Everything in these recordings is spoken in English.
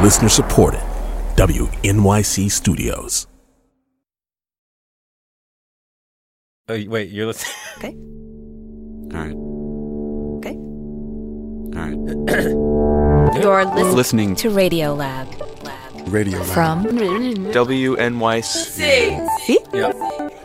Listener supported. WNYC Studios. Oh, wait, you're listening? Okay. All right. Okay. All right. You're Listening to Radio Lab. Radio Lab. From WNYC. See? Yeah.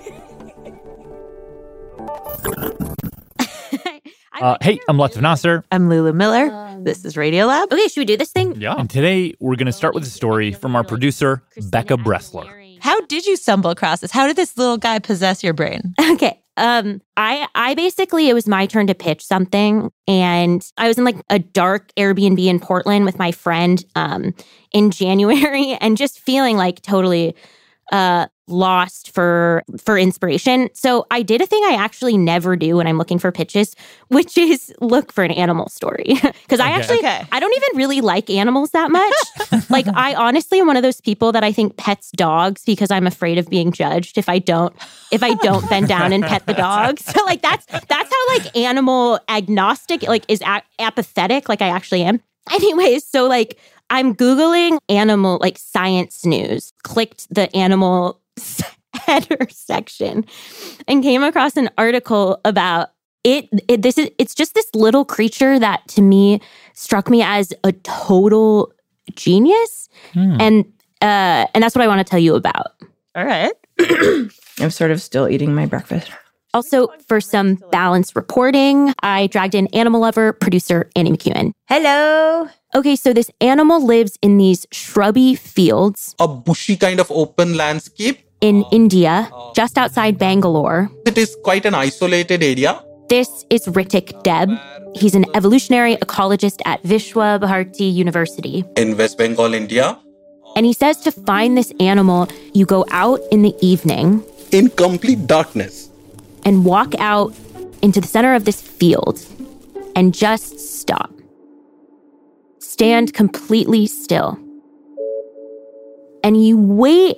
Hey, I'm Latif Nasser. I'm Lulu Miller. This is Radio Lab. Okay, should we do this thing? Yeah. And today we're going to start with a story from our producer, Becca Bressler. How did you stumble across this? How did this little guy possess your brain? Okay. I basically, it was my turn to pitch something. And I was in like a dark Airbnb in Portland with my friend in January and just feeling like totally lost for inspiration. So I did a thing I actually never do when I'm looking for pitches, which is look for an animal story. Because I don't even really like animals that much. Like I honestly am one of those people that I think pets dogs because I'm afraid of being judged if I don't bend down and pet the dog. So like that's how like animal agnostic like is apathetic like I actually am. Anyways, so like I'm Googling animal like science news, clicked the animal header section and came across an article about it. It's just this little creature that to me struck me as a total genius. And that's what I want to tell you about. All right. I'm sort of still eating my breakfast. Also, for some balanced reporting, I dragged in animal lover, producer Annie McEwen. Hello. Okay, so this animal lives in these shrubby fields. A bushy kind of open landscape. In India, just outside Bangalore. It is quite an isolated area. This is Ritik Deb. He's an evolutionary ecologist at Vishwa Bharati University. In West Bengal, India. And he says to find this animal, you go out in the evening. In complete darkness. And walk out into the center of this field. And just stop. Stand completely still. And you wait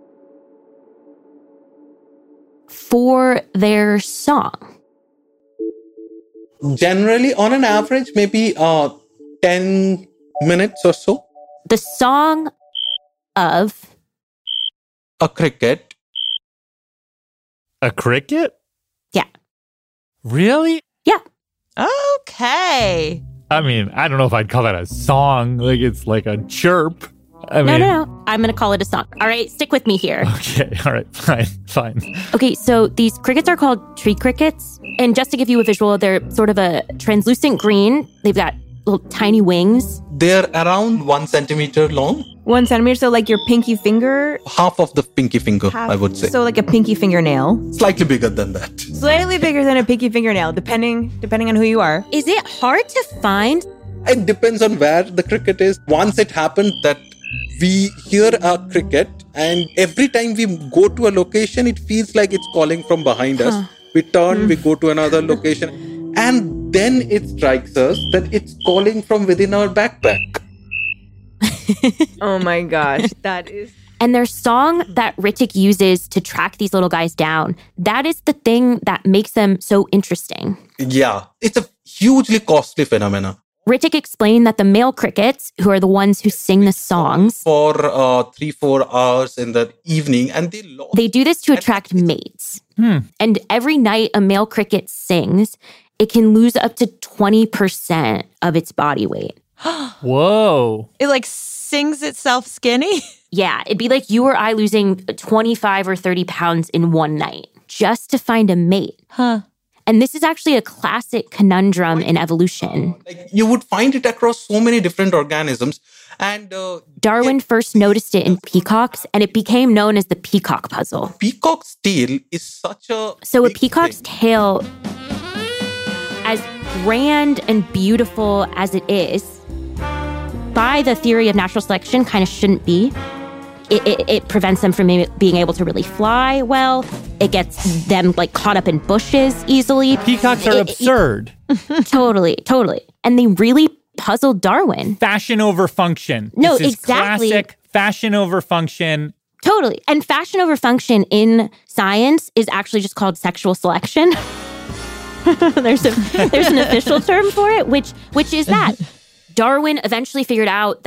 for their song. Generally, on an average, maybe 10 minutes or so. The song of a cricket. A cricket? Yeah. Really? Yeah. Okay. I mean, I don't know if I'd call that a song. Like, it's like a chirp. No. I'm going to call it a song. All right, stick with me here. Okay, all right, fine. Okay, so these crickets are called tree crickets. And just to give you a visual, they're sort of a translucent green. They've got little tiny wings. They're around 1 centimeter long. 1 centimeter, so like your pinky finger? Half of the pinky finger, I would say. So like a pinky fingernail? Slightly bigger than that. Slightly bigger than a pinky fingernail, depending on who you are. Is it hard to find? It depends on where the cricket is. Once it happened that we hear a cricket and every time we go to a location, it feels like it's calling from behind us. We turn, we go to another location, and then it strikes us that it's calling from within our backpack. Oh my gosh, that is... And their song that Ritik uses to track these little guys down, that is the thing that makes them so interesting. Yeah, it's a hugely costly phenomenon. Ritik explained that the male crickets, who are the ones who sing the songs, for 3-4 hours in the evening, and they do this to attract mates. And every night a male cricket sings, it can lose up to 20% of its body weight. Whoa. It like sings itself skinny? Yeah, it'd be like you or I losing 25 or 30 pounds in one night just to find a mate. And this is actually a classic conundrum in evolution. You would find it across so many different organisms. And Darwin first noticed it in peacocks, and it became known as the peacock puzzle. Peacock's tail is such a... So a peacock's tail, as grand and beautiful as it is, by the theory of natural selection, kind of shouldn't be. It prevents them from being able to really fly well. It gets them like caught up in bushes easily. Peacocks are absurd. Totally. And they really puzzled Darwin. Fashion over function. No, this is exactly. Classic fashion over function. Totally. And fashion over function in science is actually just called sexual selection. There's an official term for it, which is that. Darwin eventually figured out that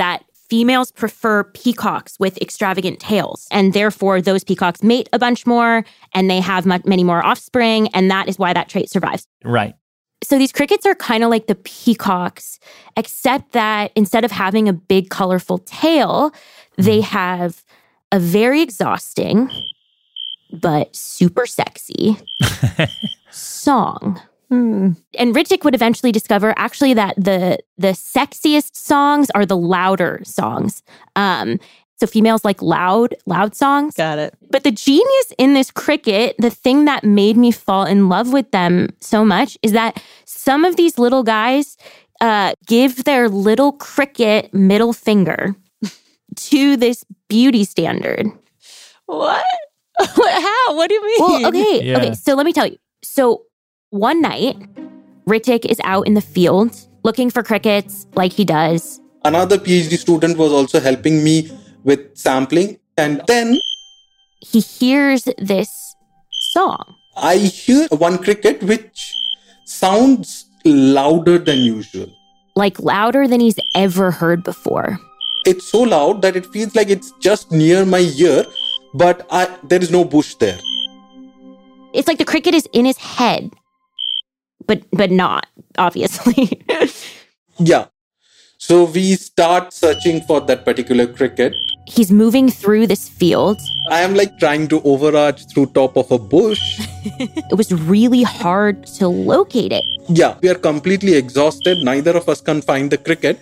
females prefer peacocks with extravagant tails. And therefore, those peacocks mate a bunch more and they have many more offspring. And that is why that trait survives. Right. So these crickets are kind of like the peacocks, except that instead of having a big, colorful tail, they have a very exhausting but super sexy song. And Ritchik would eventually discover actually that the sexiest songs are the louder songs. So females like loud songs. Got it. But the genius in this cricket, the thing that made me fall in love with them so much is that some of these little guys give their little cricket middle finger to this beauty standard. What? How? What do you mean? Well, okay. So let me tell you. So one night, Ritchik is out in the field looking for crickets like he does. Another PhD student was also helping me with sampling. And then he hears this song. I hear one cricket which sounds louder than usual. Like louder than he's ever heard before. It's so loud that it feels like it's just near my ear, but there is no bush there. It's like the cricket is in his head, but not, obviously. Yeah. So we start searching for that particular cricket. He's moving through this field. I am like trying to overarch through top of a bush. It was really hard to locate it. Yeah, we are completely exhausted. Neither of us can find the cricket.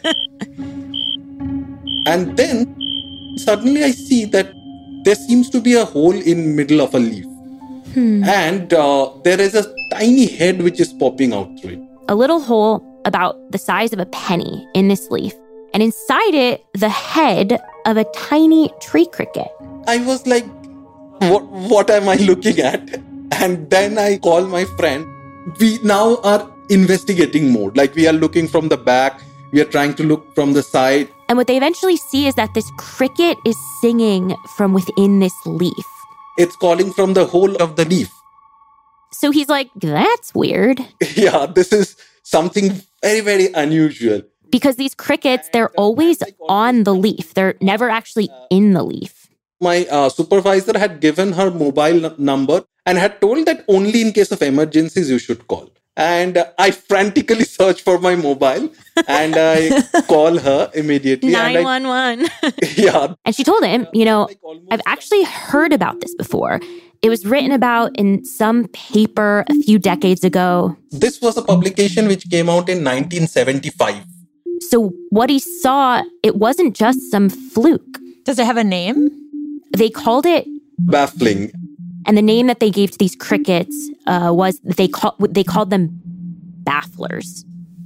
And then suddenly I see that there seems to be a hole in middle of a leaf. And there is a tiny head which is popping out through it. A little hole about the size of a penny in this leaf. And inside it, the head of a tiny tree cricket. I was like, what am I looking at? And then I call my friend. We now are investigating mode. Like we are looking from the back. We are trying to look from the side. And what they eventually see is that this cricket is singing from within this leaf. It's calling from the hole of the leaf. So he's like, that's weird. Yeah, this is something very, very unusual. Because these crickets, they're always on the leaf. They're never actually in the leaf. My supervisor had given her mobile number and had told that only in case of emergencies you should call. And I frantically search for my mobile and I call her immediately. 911. Yeah. And she told him, I've actually heard about this before. It was written about in some paper a few decades ago. This was a publication which came out in 1975. So what he saw, it wasn't just some fluke. Does it have a name? They called it baffling. And the name that they gave to these crickets was they called them bafflers.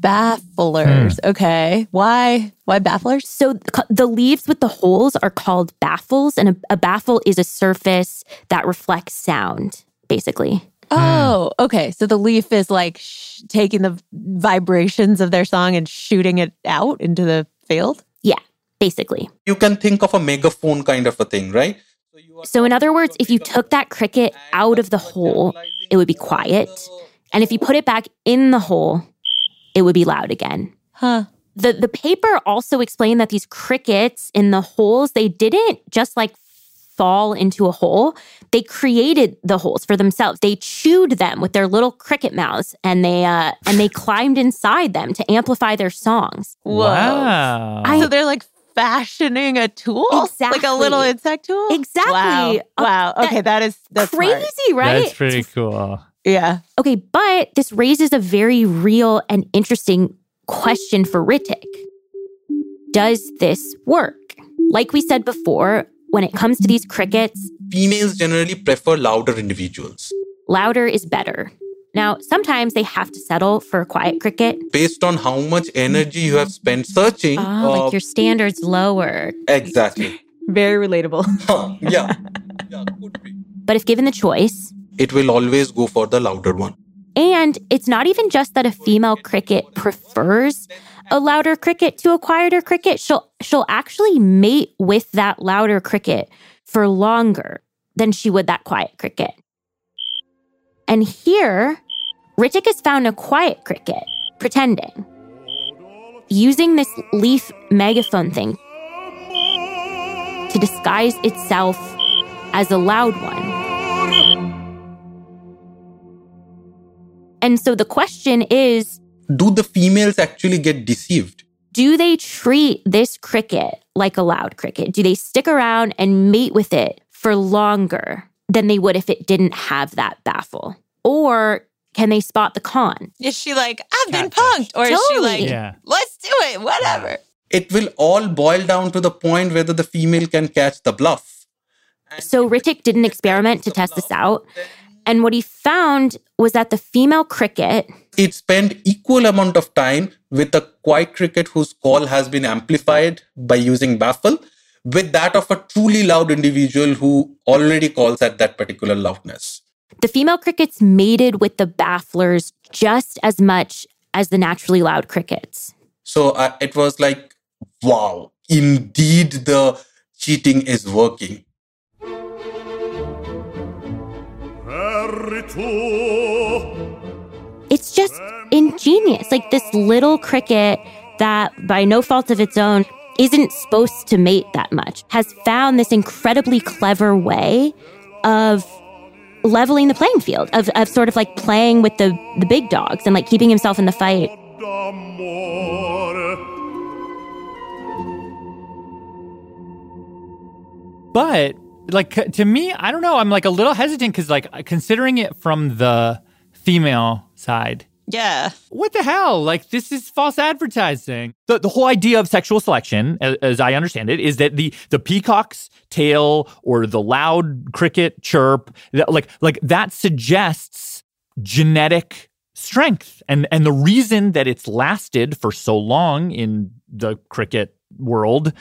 Bafflers. Okay. Why bafflers? So the leaves with the holes are called baffles, and a baffle is a surface that reflects sound, basically. Oh, okay. So the leaf is like taking the vibrations of their song and shooting it out into the field? Yeah, basically. You can think of a megaphone kind of a thing, right? So in other words, if you took that cricket out of the hole, it would be quiet. And if you put it back in the hole, it would be loud again. Huh. The paper also explained that these crickets in the holes, they didn't just like fall into a hole. They created the holes for themselves. They chewed them with their little cricket mouths and they climbed inside them to amplify their songs. Whoa. Wow. So they're like fashioning a tool? Exactly. Like a little insect tool? Exactly. Wow. Okay, that's crazy, smart. right? That's pretty cool. Yeah. Okay, but this raises a very real and interesting question for Ritchik. Does this work? Like we said before, when it comes to these crickets, females generally prefer louder individuals. Louder is better. Now, sometimes they have to settle for a quiet cricket. Based on how much energy you have spent searching. Like your standards lower. Exactly. Very relatable. Yeah, could be. But if given the choice, it will always go for the louder one. And it's not even just that a female cricket prefers a louder cricket to a quieter cricket. She'll actually mate with that louder cricket for longer than she would that quiet cricket. And here, Ritchik has found a quiet cricket, pretending. Using this leaf megaphone thing, to disguise itself as a loud one. And so the question is, do the females actually get deceived? Do they treat this cricket like a loud cricket? Do they stick around and mate with it for longer than they would if it didn't have that baffle? Or can they spot the con? Is she like, I've been punked? Or is she like, let's do it, whatever? It will all boil down to the point whether the female can catch the bluff. So Hrithik did an experiment to test this out. And what he found was that the female cricket... It spent equal amount of time with a quiet cricket whose call has been amplified by using baffle with that of a truly loud individual who already calls at that particular loudness. The female crickets mated with the bafflers just as much as the naturally loud crickets. So it was like, wow, indeed the cheating is working. It's just ingenious. Like this little cricket that, by no fault of its own, isn't supposed to mate that much, has found this incredibly clever way of leveling the playing field, of sort of like playing with the big dogs and like keeping himself in the fight. But like to me, I don't know. I'm like a little hesitant because like considering it from the female side. Yeah. What the hell? Like, this is false advertising. The whole idea of sexual selection, as I understand it, is that the peacock's tail or the loud cricket chirp, like that suggests genetic strength. And the reason that it's lasted for so long in the cricket world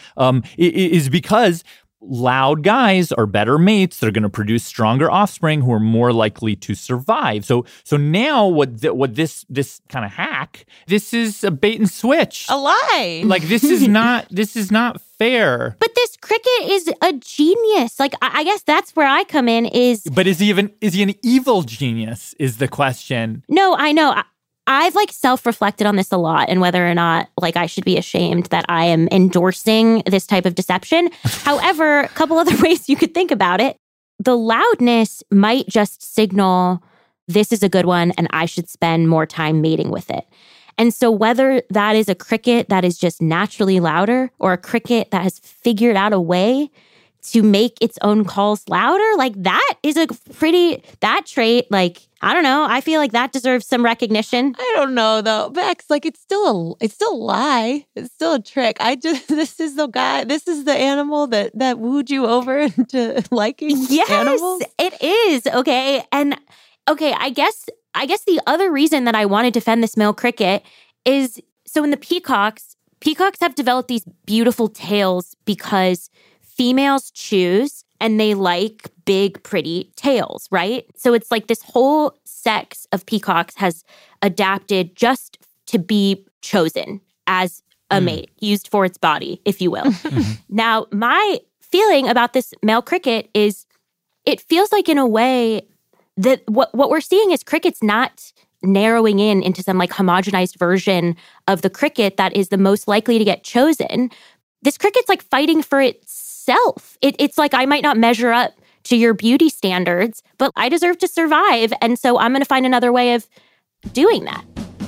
is because loud guys are better mates. They're going to produce stronger offspring who are more likely to survive. So now what this kind of hack, this is a bait and switch. A lie. Like this is not fair. But this cricket is a genius. Like I guess that's where I come in But is he an evil genius is the question. No, I know. I've like self-reflected on this a lot and whether or not like I should be ashamed that I am endorsing this type of deception. However, a couple other ways you could think about it. The loudness might just signal this is a good one and I should spend more time mating with it. And so whether that is a cricket that is just naturally louder or a cricket that has figured out a way to make its own calls louder, like that is that trait, like, I don't know. I feel like that deserves some recognition. I don't know though. Bex, like it's still a lie. It's still a trick. This is the animal that wooed you over into liking animals. Yes, it is. Okay. And okay, I guess the other reason that I want to defend this male cricket is so in the peacocks have developed these beautiful tails because females choose and they like big, pretty tails, right? So it's like this whole sex of peacocks has adapted just to be chosen as a mate, used for its body, if you will. Now, my feeling about this male cricket is it feels like in a way that what we're seeing is cricket's not narrowing into some like homogenized version of the cricket that is the most likely to get chosen. This cricket's like fighting for itself. It's like I might not measure up to your beauty standards, but I deserve to survive. And so I'm going to find another way of doing that.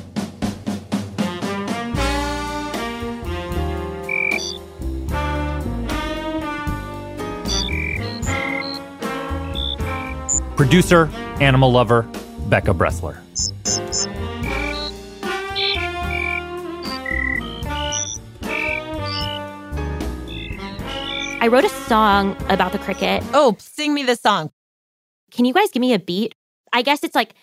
Producer, animal lover, Becca Bressler. I wrote a song about the cricket. Oh, sing me the song. Can you guys give me a beat? I guess it's like...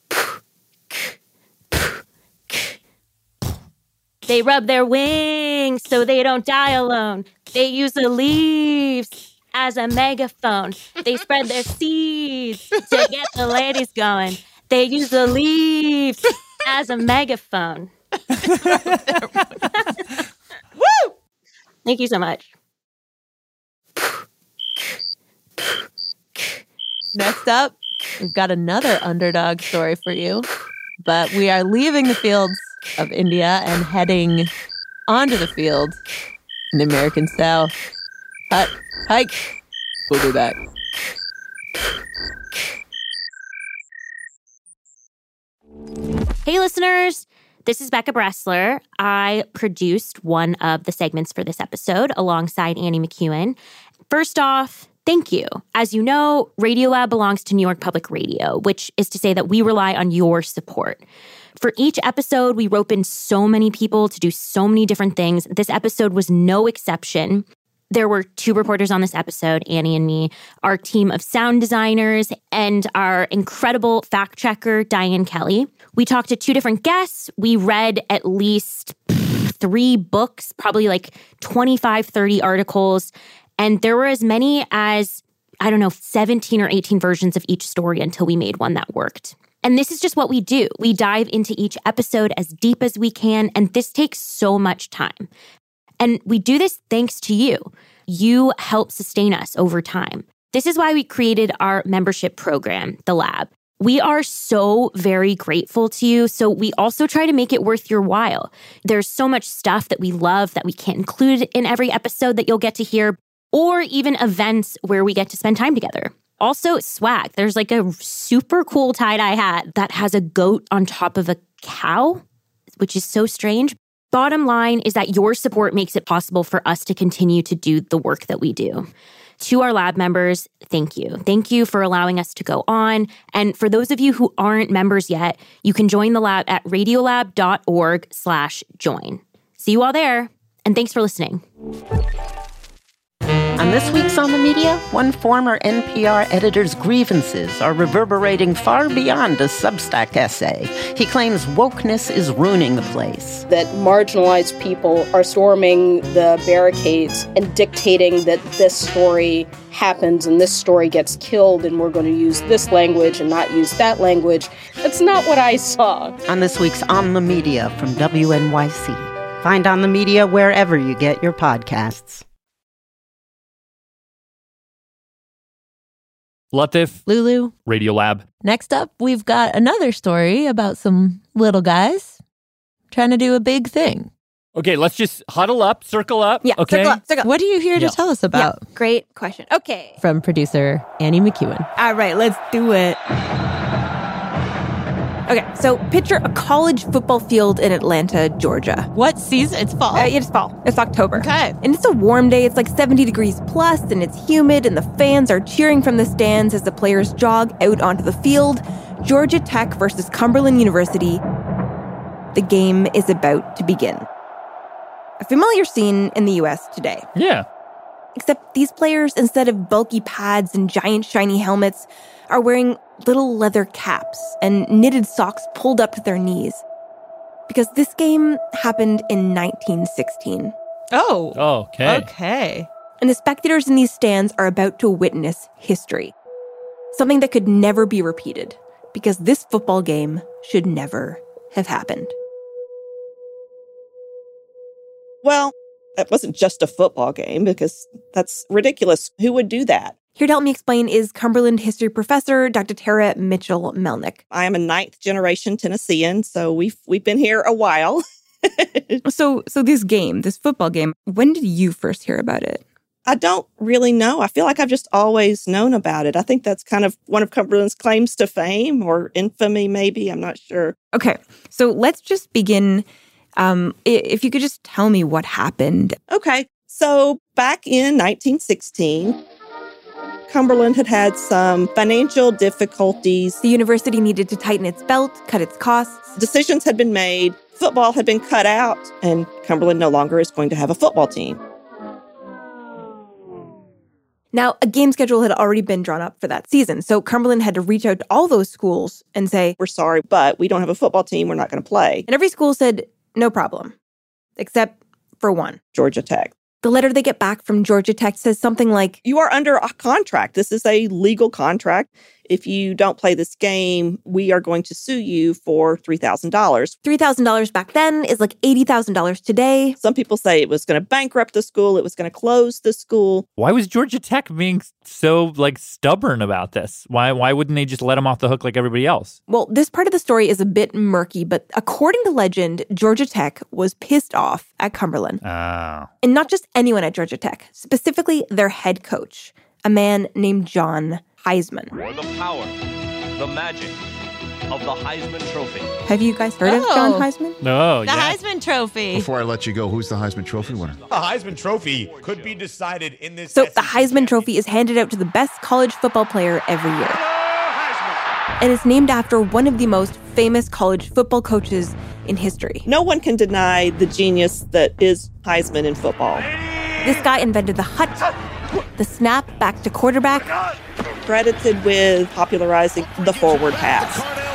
They rub their wings so they don't die alone. They use the leaves as a megaphone. They spread their seeds to get the ladies going. They use the leaves as a megaphone. Woo! Thank you so much. Next up, we've got another underdog story for you, but we are leaving the fields of India and heading onto the field in the American South. Hike. We'll be back. Hey, listeners. This is Becca Bressler. I produced one of the segments for this episode alongside Annie McEwen. First off, thank you. As you know, Radiolab belongs to New York Public Radio, which is to say that we rely on your support. For each episode, we rope in so many people to do so many different things. This episode was no exception. There were 2 reporters on this episode, Annie and me, our team of sound designers, and our incredible fact checker, Diane Kelly. We talked to 2 different guests. We read at least 3 books, probably like 25, 30 articles. And there were as many as, 17 or 18 versions of each story until we made one that worked. And this is just what we do. We dive into each episode as deep as we can, and this takes so much time. And we do this thanks to you. You help sustain us over time. This is why we created our membership program, The Lab. We are so very grateful to you, so we also try to make it worth your while. There's so much stuff that we love that we can't include in every episode that you'll get to hear, or even events where we get to spend time together. Also, swag. There's like a super cool tie-dye hat that has a goat on top of a cow, which is so strange. Bottom line is that your support makes it possible for us to continue to do the work that we do. To our lab members, thank you. Thank you for allowing us to go on. And for those of you who aren't members yet, you can join the lab at radiolab.org/join. See you all there. And thanks for listening. On this week's On the Media, one former NPR editor's grievances are reverberating far beyond a Substack essay. He claims wokeness is ruining the place. That marginalized people are storming the barricades and dictating that this story happens and this story gets killed and we're going to use this language and not use that language. That's not what I saw. On this week's On the Media from WNYC. Find On the Media wherever you get your podcasts. Latif, Lulu. Radiolab. Next up, we've got another story about some little guys trying to do a big thing. Okay, let's just huddle up, circle up. Yeah, okay. circle up. What are you here to tell us about? Yeah, great question. Okay. From producer Annie McEwen. All right, let's do it. Okay, so picture a college football field in Atlanta, Georgia. What season? It's fall? It's fall. It's October. Okay. And it's a warm day. It's like 70 degrees plus, and it's humid, and the fans are cheering from the stands as the players jog out onto the field. Georgia Tech versus Cumberland University. The game is about to begin. A familiar scene in the U.S. today. Yeah. Except these players, instead of bulky pads and giant shiny helmets, are wearing little leather caps and knitted socks pulled up to their knees. Because this game happened in 1916. Oh. Okay. Okay. And the spectators in these stands are about to witness history. Something that could never be repeated. Because this football game should never have happened. Well, that wasn't just a football game, because that's ridiculous. Who would do that? Here to help me explain is Cumberland history professor Dr. Tara Mitchell-Melnick. I am a 9th generation Tennessean, so we've been here a while. So this game, this football game, when did you first hear about it? I don't really know. I feel like I've just always known about it. I think that's kind of one of Cumberland's claims to fame or infamy, maybe. I'm not sure. Okay, so let's just begin. If you could just tell me what happened. Okay, so back in 1916, Cumberland had some financial difficulties. The university needed to tighten its belt, cut its costs. Decisions had been made. Football had been cut out, and Cumberland no longer is going to have a football team. Now, a game schedule had already been drawn up for that season, so Cumberland had to reach out to all those schools and say, "We're sorry, but we don't have a football team. We're not going to play." And every school said, "No problem," except for one. Georgia Tech. The letter they get back from Georgia Tech says something like, "You are under a contract. This is a legal contract. if you don't play this game, we are going to sue you for $3,000. $3,000 back then is like $80,000 today. Some people say it was going to bankrupt the school. It was going to close the school. Why was Georgia Tech being so stubborn about this? Why wouldn't they just let him off the hook like everybody else? Well, this part of the story is a bit murky, but according to legend, Georgia Tech was pissed off at Cumberland. Oh. And not just anyone at Georgia Tech, specifically their head coach, a man named John Heisman. For the power, the magic of the Heisman Trophy. Have you guys heard of John Heisman? No, The Heisman Trophy. Before I let you go, who's the Heisman Trophy winner? The Heisman Trophy could be decided in this. So the Heisman Trophy is handed out to the best college football player every year. And it's named after one of the most famous college football coaches in history. No one can deny the genius that is Heisman in football. This guy invented the hut, the snap back to quarterback. Credited with popularizing the forward pass.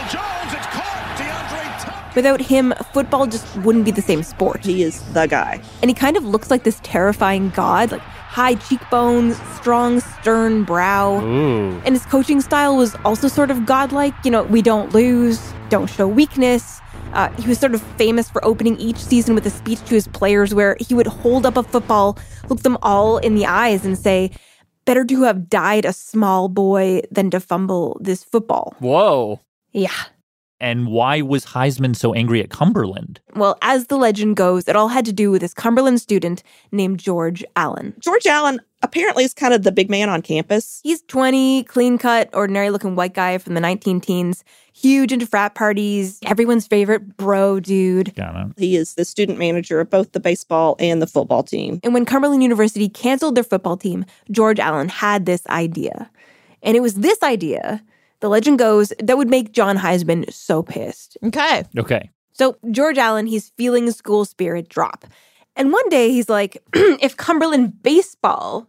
Without him, football just wouldn't be the same sport. He is the guy. And he kind of looks like this terrifying god, like high cheekbones, strong, stern brow. Ooh. And his coaching style was also sort of godlike. You know, we don't lose, don't show weakness. He was sort of famous for opening each season with a speech to his players where he would hold up a football, look them all in the eyes and say, "Better to have died a small boy than to fumble this football." Whoa. Yeah. And why was Heisman so angry at Cumberland? Well, as the legend goes, it all had to do with this Cumberland student named George Allen. George Allen apparently is kind of the big man on campus. He's 20, clean-cut, ordinary-looking white guy from the 19-teens, huge into frat parties, everyone's favorite bro dude. Got it. He is the student manager of both the baseball and the football team. And when Cumberland University canceled their football team, George Allen had this idea. And it was this idea, the legend goes, that would make John Heisman so pissed. Okay. So George Allen, he's feeling school spirit drop. And one day he's like, if the Cumberland baseball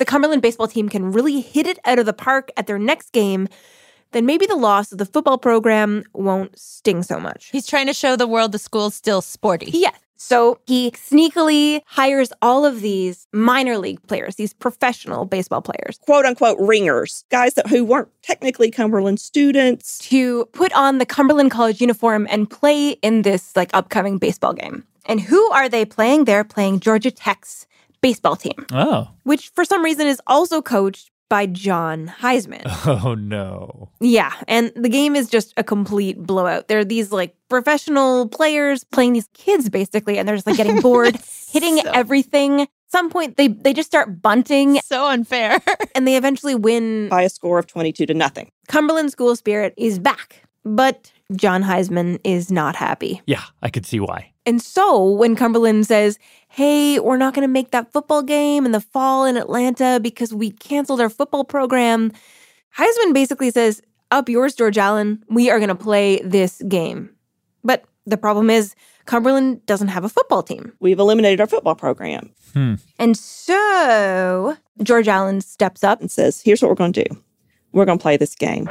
team can really hit it out of the park at their next game, then maybe the loss of the football program won't sting so much. He's trying to show the world the school's still sporty. Yeah. So he sneakily hires all of these minor league players, these professional baseball players, quote unquote ringers, guys who weren't technically Cumberland students, to put on the Cumberland College uniform and play in this upcoming baseball game. And who are they playing? They're playing Georgia Tech's baseball team. Oh. Which for some reason is also coached by John Heisman. Oh, no. Yeah, and the game is just a complete blowout. There are these professional players playing these kids basically, and they're just getting bored, hitting everything. At some point, they just start bunting. So unfair. And they eventually win by a score of 22-0. Cumberland school spirit is back, but John Heisman is not happy. Yeah, I could see why. And so when Cumberland says, hey, we're not going to make that football game in the fall in Atlanta because we canceled our football program, Heisman basically says, up yours, George Allen. We are going to play this game. But the problem is Cumberland doesn't have a football team. We've eliminated our football program. And so George Allen steps up and says, here's what we're going to do. We're going to play this game.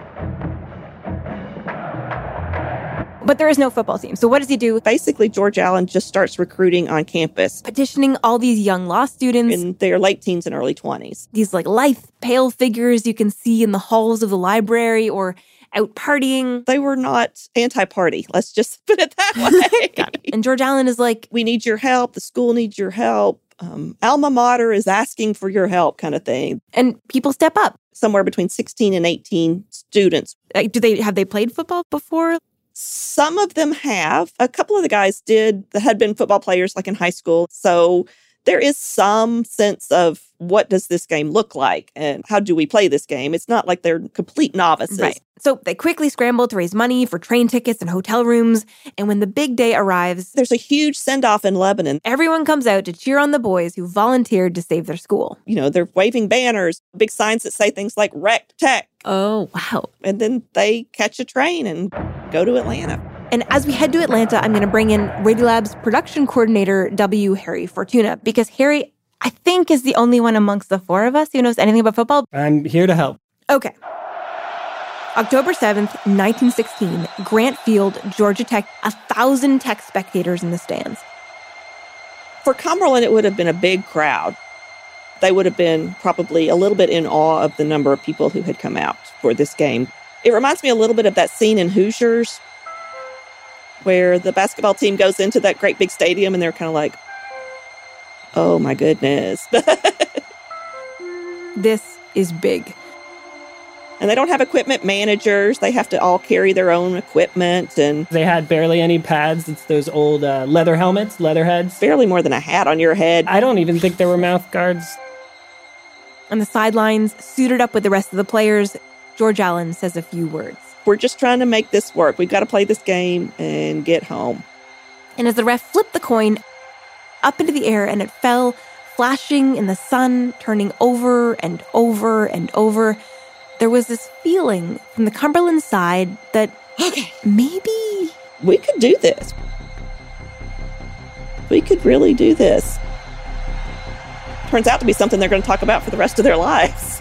But there is no football team. So what does he do? Basically, George Allen just starts recruiting on campus. Petitioning all these young law students. In their late teens and early 20s. These lithe, pale figures you can see in the halls of the library or out partying. They were not anti-party. Let's just put it that way. Got it. And George Allen is like, we need your help. The school needs your help. Alma Mater is asking for your help kind of thing. And people step up. Somewhere between 16 and 18 students. Have they played football before? Some of them have. A couple of the guys that had been football players in high school. So there is some sense of what does this game look like and how do we play this game? It's not like they're complete novices. Right. So they quickly scramble to raise money for train tickets and hotel rooms. And when the big day arrives, there's a huge send-off in Lebanon. Everyone comes out to cheer on the boys who volunteered to save their school. They're waving banners, big signs that say things like Rec Tech. Oh, wow. And then they catch a train and go to Atlanta. And as we head to Atlanta, I'm going to bring in Radiolab's production coordinator, W. Harry Fortuna, because Harry, I think, is the only one amongst the four of us who knows anything about football. I'm here to help. Okay. October 7th, 1916, Grant Field, Georgia Tech, 1,000 Tech spectators in the stands. For Cumberland, it would have been a big crowd. they would have been probably a little bit in awe of the number of people who had come out for this game. It reminds me a little bit of that scene in Hoosiers where the basketball team goes into that great big stadium and they're kind of like, oh my goodness. This is big. And they don't have equipment managers. They have to all carry their own equipment. And they had barely any pads. It's those old leather helmets, leather heads. Barely more than a hat on your head. I don't even think there were mouth guards. On the sidelines, suited up with the rest of the players, George Allen says a few words. We're just trying to make this work. We've got to play this game and get home. And as the ref flipped the coin up into the air and it fell, flashing in the sun, turning over and over and over, there was this feeling from the Cumberland side that maybe we could do this. We could really do this. Turns out to be something they're going to talk about for the rest of their lives.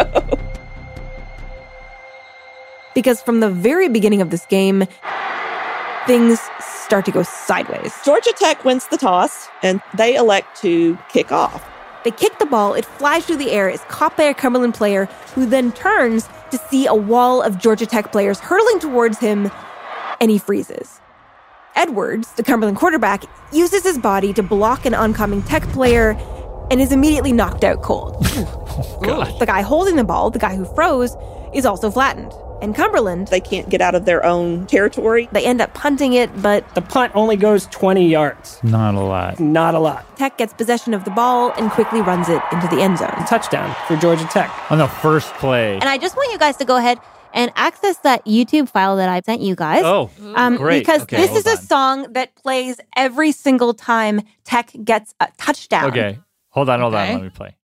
Because from the very beginning of this game, things start to go sideways. Georgia Tech wins the toss, and they elect to kick off. They kick the ball, it flies through the air, is caught by a Cumberland player who then turns to see a wall of Georgia Tech players hurtling towards him, and he freezes. Edwards, the Cumberland quarterback, uses his body to block an oncoming Tech player and is immediately knocked out cold. The guy holding the ball, the guy who froze, is also flattened. And Cumberland, they can't get out of their own territory. They end up punting it, but the punt only goes 20 yards. Not a lot. Not a lot. Tech gets possession of the ball and quickly runs it into the end zone. Touchdown for Georgia Tech. On the first play. And I just want you guys to go ahead and access that YouTube file that I sent you guys. Oh, great. Because okay, this is a song that plays every single time Tech gets a touchdown. Okay. Hold on. Let me play.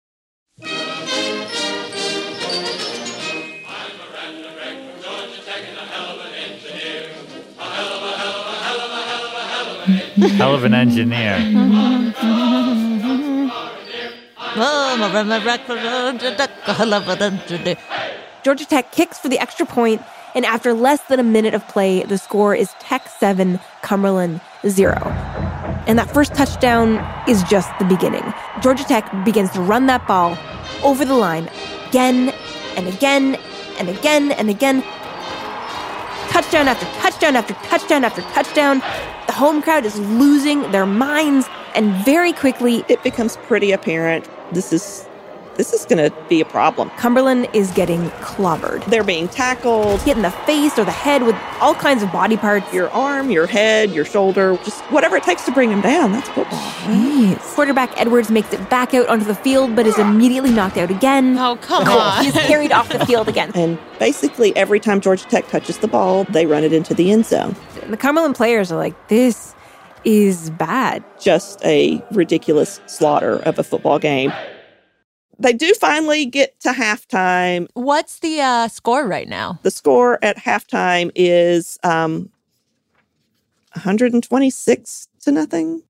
Hell of an engineer. Georgia Tech kicks for the extra point, and after less than a minute of play, the score is Tech 7, Cumberland 0. And that first touchdown is just the beginning. Georgia Tech begins to run that ball over the line again and again and again and again. Touchdown after touchdown after touchdown after touchdown. The home crowd is losing their minds, and very quickly it becomes pretty apparent this is going to be a problem. Cumberland is getting clobbered. They're being tackled. Hit in the face or the head with all kinds of body parts. Your arm, your head, your shoulder, just whatever it takes to bring them down. That's football. Jeez. Quarterback Edwards makes it back out onto the field, but is immediately knocked out again. Oh, come on. He's carried off the field again. And basically every time Georgia Tech touches the ball, they run it into the end zone. And the Cumberland players are like, this is bad. Just a ridiculous slaughter of a football game. They do finally get to halftime. What's the score right now? The score at halftime is 126 to nothing.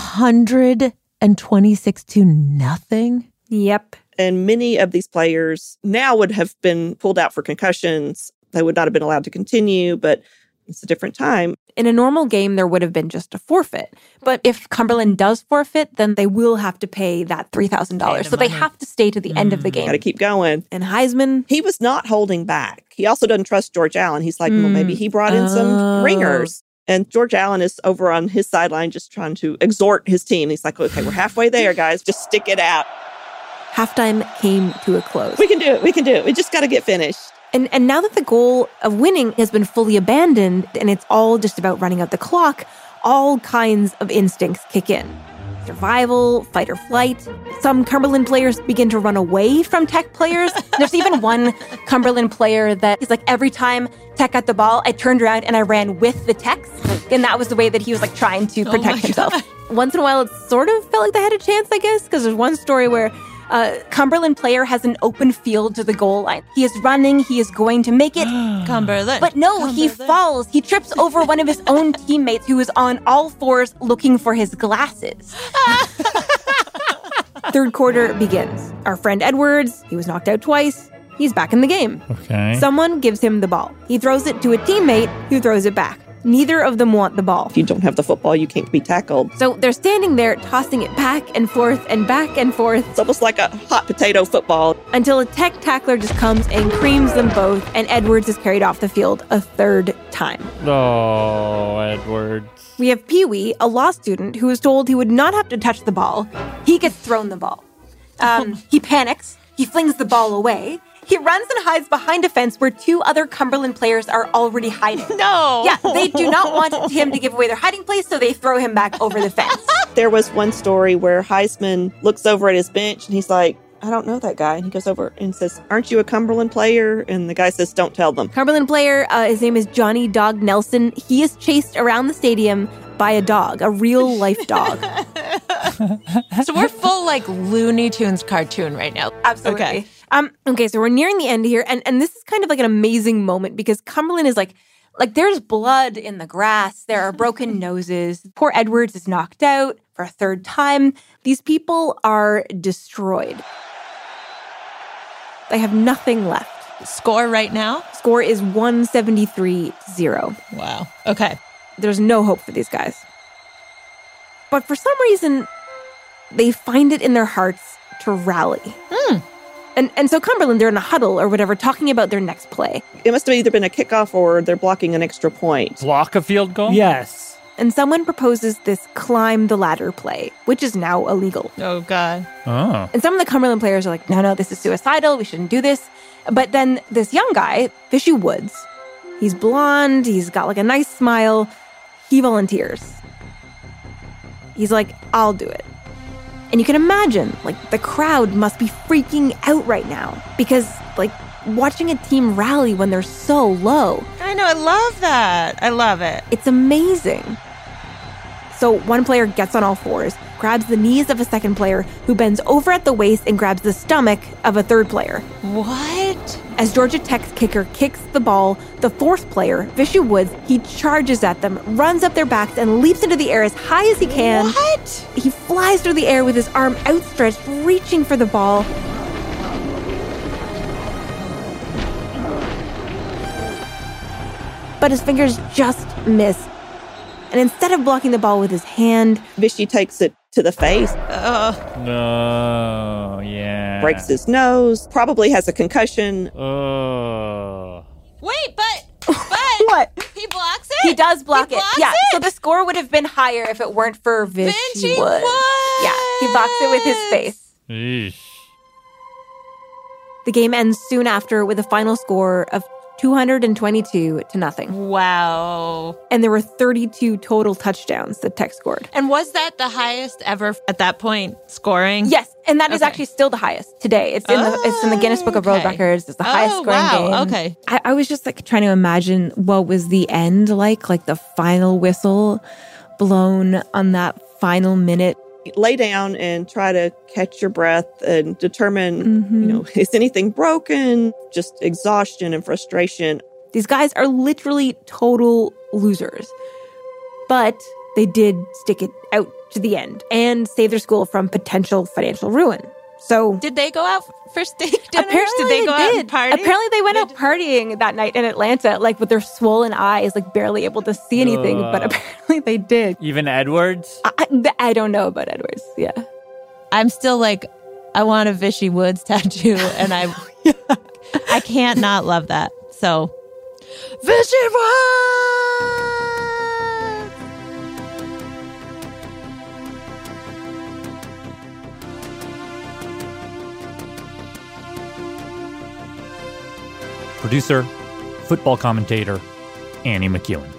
126 to nothing? Yep. And many of these players now would have been pulled out for concussions. They would not have been allowed to continue, but it's a different time. In a normal game, there would have been just a forfeit. But if Cumberland does forfeit, then they will have to pay that $3,000. So they have to stay to the end of the game. Got to keep going. And Heisman, he was not holding back. He also doesn't trust George Allen. He's like, well, maybe he brought in some ringers. And George Allen is over on his sideline just trying to exhort his team. He's like, okay, we're halfway there, guys. Just stick it out. Halftime came to a close. We can do it. We can do it. We just got to get finished. And now that the goal of winning has been fully abandoned and it's all just about running out the clock, all kinds of instincts kick in. Survival, fight or flight. Some Cumberland players begin to run away from Tech players. There's even one Cumberland player that is like, every time Tech got the ball, I turned around and I ran with the Techs. And that was the way that he was like trying to protect himself. Once in a while, it sort of felt like they had a chance, I guess, because there's one story where Cumberland player has an open field to the goal line. He is running. He is going to make it. Cumberland. But no, he falls. He trips over one of his own teammates who is on all fours looking for his glasses. Third quarter begins. Our friend Edwards, he was knocked out twice. He's back in the game. Okay. Someone gives him the ball. He throws it to a teammate who throws it back. Neither of them want the ball. If you don't have the football, you can't be tackled. So they're standing there tossing it back and forth and back and forth. It's almost like a hot potato football. Until a tech tackler just comes and creams them both, and Edwards is carried off the field a third time. Oh, Edwards. We have Pee-wee, a law student who is told he would not have to touch the ball. He gets thrown the ball. He panics. He flings the ball away. He runs and hides behind a fence where 2 other Cumberland players are already hiding. No! Yeah, they do not want him to give away their hiding place, so they throw him back over the fence. There was one story where Heisman looks over at his bench and he's like, I don't know that guy. And he goes over and says, aren't you a Cumberland player? And the guy says, don't tell them. Cumberland player, his name is Johnny Dog Nelson. He is chased around the stadium by a dog, a real-life dog. So we're full, like, Looney Tunes cartoon right now. Absolutely. Okay. Okay, so we're nearing the end here, and this is kind of like an amazing moment because Cumberland is like there's blood in the grass. There are broken noses. Poor Edwards is knocked out for a third time. These people are destroyed. They have nothing left. Score right now? Score is 173-0. Wow. Okay. There's no hope for these guys. But for some reason, they find it in their hearts to rally. And so Cumberland, they're in a huddle or whatever, talking about their next play. It must have either been a kickoff or they're blocking an extra point. Block a field goal? Yes. And someone proposes this climb the ladder play, which is now illegal. Oh, God. Oh. And some of the Cumberland players are like, no, this is suicidal. We shouldn't do this. But then this young guy, Fishy Woods, he's blonde. He's got like a nice smile. He volunteers. He's like, I'll do it. And you can imagine, like, the crowd must be freaking out right now because, like, watching a team rally when they're so low. I know. I love that. I love it. It's amazing. So one player gets on all fours, grabs the knees of a second player who bends over at the waist and grabs the stomach of a third player. What? As Georgia Tech's kicker kicks the ball, the fourth player, Fishy Woods, he charges at them, runs up their backs, and leaps into the air as high as he can. What? He flies through the air with his arm outstretched, reaching for the ball. But his fingers just miss. And instead of blocking the ball with his hand, Fishy takes it to the face. No, yeah. Breaks his nose, probably has a concussion. Wait, but what? He blocks it? He does block it. Blocks Yeah, it? so the score would have been higher if it weren't for Fishy Woods. Yeah, he blocks it with his face. Eesh. The game ends soon after with a final score of 222-0. Wow. And there were 32 total touchdowns that Tech scored. And was that the highest ever at that point scoring? Yes, and that is actually still the highest today. It's in the Guinness Book of World Records. It's the highest scoring game. Okay. I was just like trying to imagine what was the end like the final whistle blown on that final minute. Lay down and try to catch your breath and determine, is anything broken? Just exhaustion and frustration. These guys are literally total losers. But they did stick it out to the end and save their school from potential financial ruin. So did they go out for steak dinner? Apparently did they go out and party? Apparently they went out partying that night in Atlanta, with their swollen eyes, barely able to see anything. But apparently they did. Even Edwards? I don't know about Edwards. Yeah. I'm still I want a Fishy Woods tattoo, and I can't not love that. So, Fishy Woods! Producer, football commentator, Annie McEwen.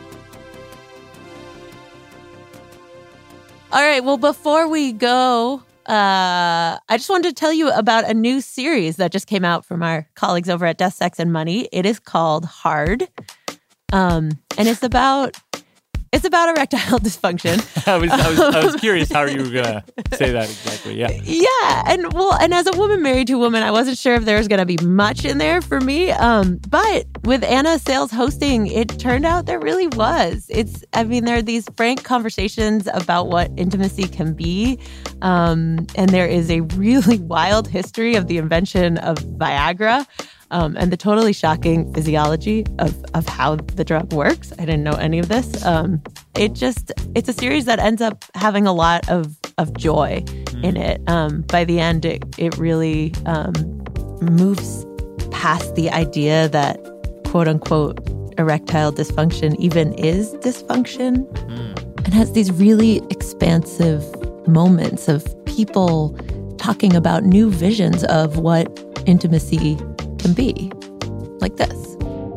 All right, well, before we go, I just wanted to tell you about a new series that just came out from our colleagues over at Death, Sex, and Money. It is called Hard, and it's about erectile dysfunction. I was curious how you were gonna say that exactly. Yeah. Yeah, and as a woman married to a woman, I wasn't sure if there was gonna be much in there for me. But with Anna Sales hosting, it turned out there really was. There are these frank conversations about what intimacy can be, and there is a really wild history of the invention of Viagra. and the totally shocking physiology of how the drug works. I didn't know any of this. It's a series that ends up having a lot of joy in it. By the end, it really moves past the idea that quote unquote erectile dysfunction even is dysfunction, and has these really expansive moments of people talking about new visions of what intimacy can be, like this.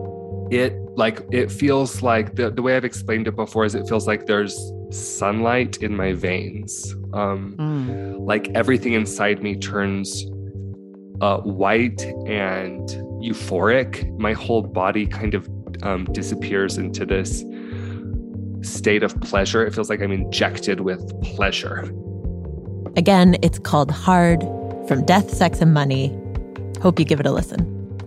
It feels like the way I've explained it before is it feels like there's sunlight in my veins. Like everything inside me turns white and euphoric. My whole body kind of disappears into this state of pleasure. It feels like I'm injected with pleasure. Again, it's called Hard, from Death, Sex, and Money. Hope you give it a listen.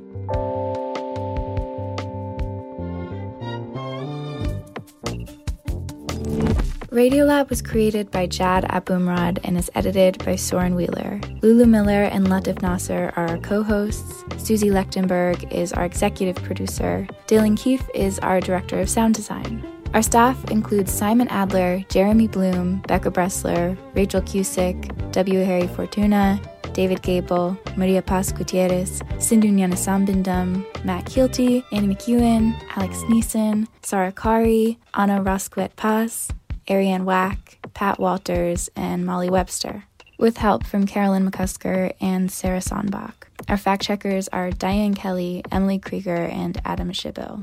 Radiolab was created by Jad Abumrad and is edited by Soren Wheeler. Lulu Miller and Latif Nasser are our co-hosts. Susie Lechtenberg is our executive producer. Dylan Keefe is our director of sound design. Our staff includes Simon Adler, Jeremy Bloom, Becca Bressler, Rachel Cusick, W. Harry Fortuna, David Gable, Maria Paz Gutierrez, Sindhu Nyanasambindam, Matt Keelty, Annie McEwen, Alex Neeson, Sarah Kari, Anna Rosquet Paz, Ariane Wack, Pat Walters, and Molly Webster, with help from Carolyn McCusker and Sarah Sonbach. Our fact-checkers are Diane Kelly, Emily Krieger, and Adam Shibo.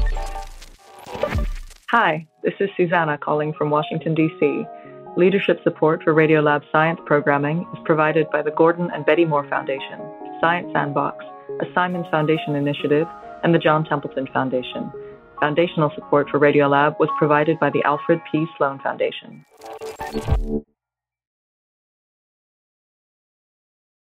Hi, this is Susanna calling from Washington, D.C. Leadership support for Radiolab science programming is provided by the Gordon and Betty Moore Foundation, Science Sandbox, a Simons Foundation initiative, and the John Templeton Foundation. Foundational support for Radiolab was provided by the Alfred P. Sloan Foundation.